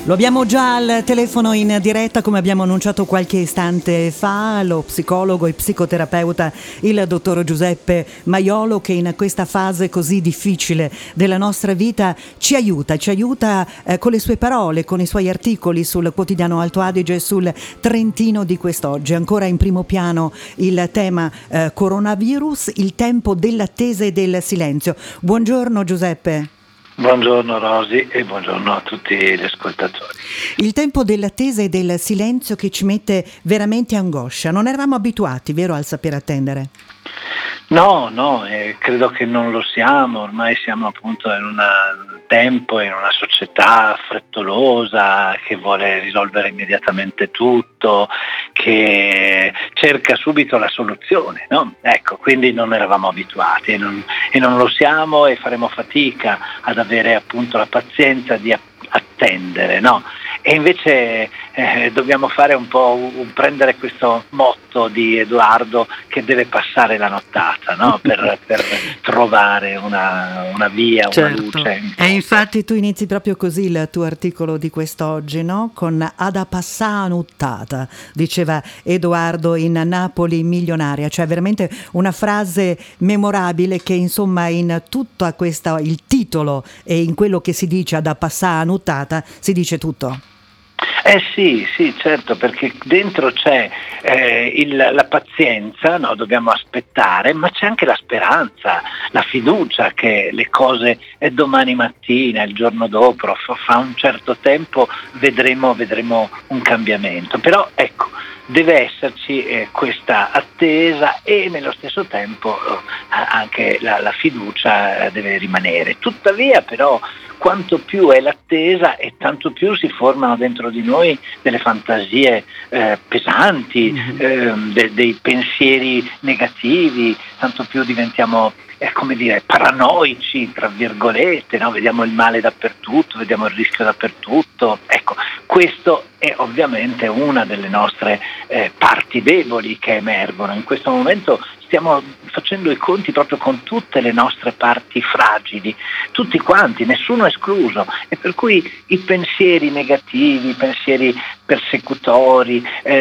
Lo abbiamo già al telefono in diretta, come abbiamo annunciato qualche istante fa, lo psicologo e psicoterapeuta, il dottor Giuseppe Maiolo, che in questa fase così difficile della nostra vita ci aiuta con le sue parole, con i suoi articoli sul quotidiano Alto Adige e sul Trentino di quest'oggi. Ancora in primo piano il tema coronavirus, il tempo dell'attesa e del silenzio. Buongiorno Giuseppe. Buongiorno Rosi e buongiorno a tutti gli ascoltatori. Il tempo dell'attesa e del silenzio che ci mette veramente angoscia. Non eravamo abituati, vero, al saper attendere? No, credo che non lo siamo, ormai siamo appunto in un tempo, in una società frettolosa che vuole risolvere immediatamente tutto, che cerca subito la soluzione, no? Ecco, quindi non eravamo abituati e non lo siamo, e faremo fatica ad avere appunto la pazienza di attendere, no? E invece dobbiamo fare un po' prendere questo motto di Edoardo, che deve passare la nottata, no? per trovare una via, certo. Una luce. E infatti tu inizi proprio così il tuo articolo di quest'oggi, no? Con "Ada passà nottata", diceva Edoardo in Napoli milionaria, cioè veramente una frase memorabile che insomma in tutta questa, il titolo e in quello che si dice "Ada passà nottata" si dice tutto. Sì, certo, perché dentro c'è la pazienza, no? Dobbiamo aspettare, ma c'è anche la speranza, la fiducia che le cose domani mattina, il giorno dopo, fra un certo tempo vedremo un cambiamento. Però ecco, deve esserci questa attesa e nello stesso tempo anche la fiducia deve rimanere. Tuttavia però quanto più è l'attesa e tanto più si formano dentro di noi delle fantasie pesanti, dei pensieri negativi, tanto più diventiamo paranoici, tra virgolette, no? Vediamo il male dappertutto, vediamo il rischio dappertutto. Ecco, questo è ovviamente una delle nostre parti deboli che emergono. In questo momento stiamo facendo i conti proprio con tutte le nostre parti fragili, tutti quanti, nessuno escluso, e per cui i pensieri negativi, i pensieri persecutori,